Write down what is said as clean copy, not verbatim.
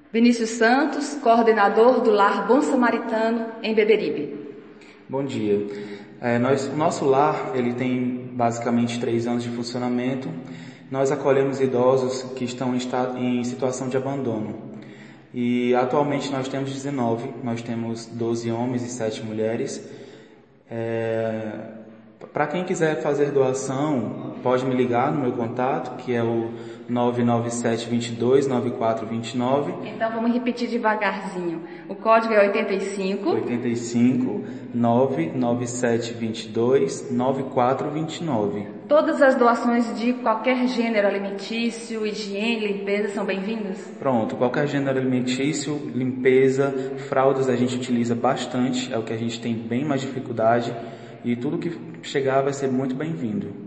Vinícius Santos, coordenador do Lar Bom Samaritano em Beberibe. Bom dia. O nosso lar ele tem basicamente 3 anos de funcionamento. Nós acolhemos idosos que estão em situação de abandono. E atualmente nós temos 19, nós temos 12 homens e 7 mulheres. Para quem quiser fazer doação, pode me ligar no meu contato, que é o 997229429. Então vamos repetir devagarzinho. O código é 85 997229429. Todas as doações de qualquer gênero alimentício, higiene, limpeza são bem-vindas? Pronto, qualquer gênero alimentício, limpeza, fraldas a gente utiliza bastante, é o que a gente tem bem mais dificuldade, e tudo que chegar vai ser muito bem-vindo.